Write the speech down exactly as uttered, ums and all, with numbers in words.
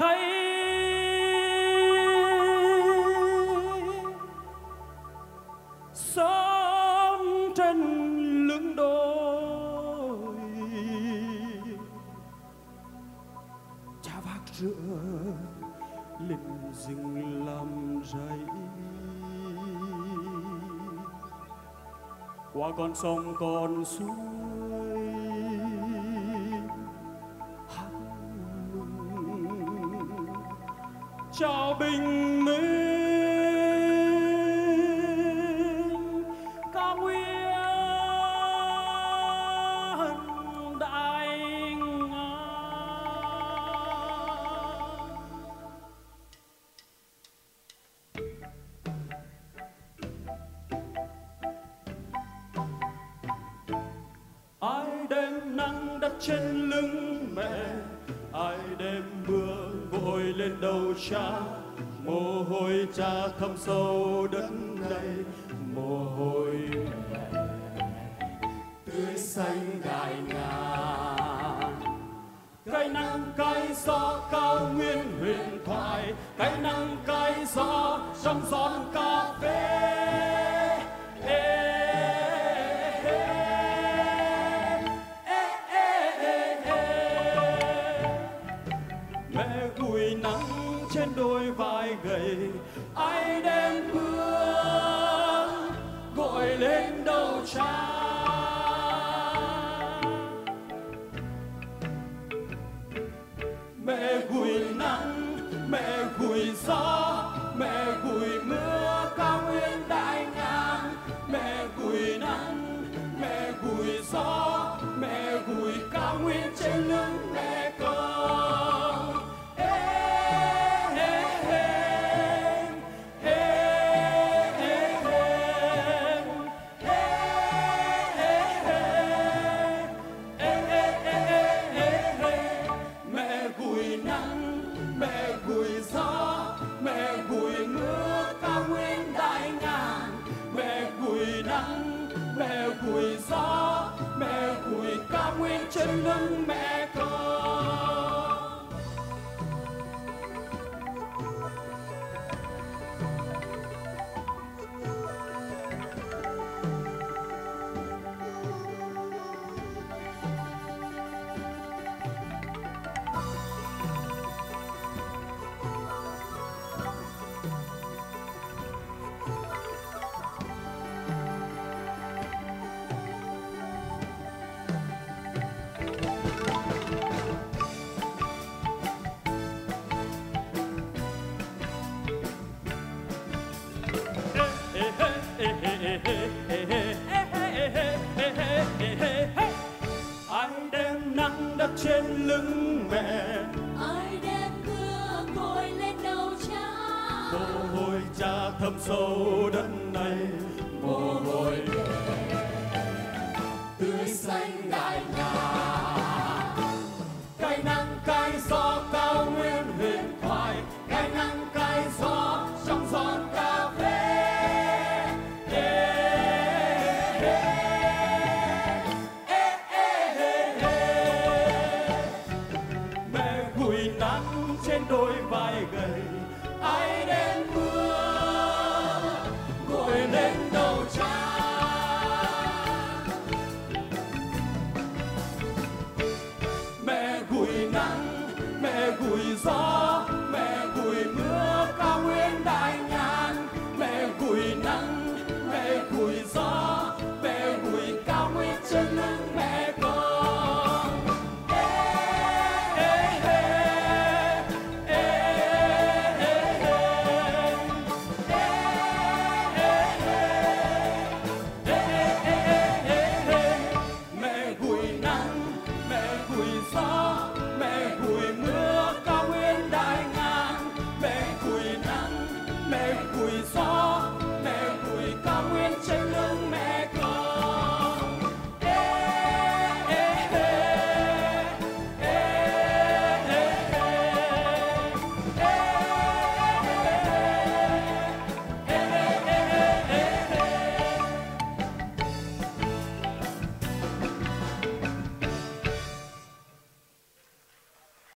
thấy sớm trên lưng đồi, cha vác rửa lên rừng làm rẫy, qua con sông con suối hát mừng chào bình minh, ca nguyên đại ngàn. Ai đem nắng đặt trên lưng mẹ, ai đem mưa vội lên đầu cha, mồ hôi cha thấm sâu đất này, mồ hôi mẹ tươi xanh đại ngàn. Cái nắng cái gió cao nguyên huyền thoại, cái nắng cái gió trong giọt cà phê. Mẹ gùi nắng trên đôi vai gầy, ai đem hương gọi lên đầu cha. Mẹ gùi nắng, mẹ gùi gió, mẹ gùi mưa cao nguyên đại ngàn. Mẹ gùi nắng, mẹ gùi gió, mẹ gùi cao nguyên trên lưng mẹ con. Mẹ gùi gió, mẹ gùi mưa cao nguyên đại ngàn. Mẹ gùi nắng, mẹ gùi gió, mẹ gùi cao nguyên trên lưng mẹ con. Ai đem nắng đặt trên lưng mẹ, ai đem mưa vội lên đầu cha. mồ hôi cha thấm sâu đất này, mồ hôi Tươi xanh đại ngàn. cái nắng cái gió cao nguyên huyền thoại, cái nắng cái gió trong giọt cà phê. Mẹ gùi nắng trên đôi vai gầy,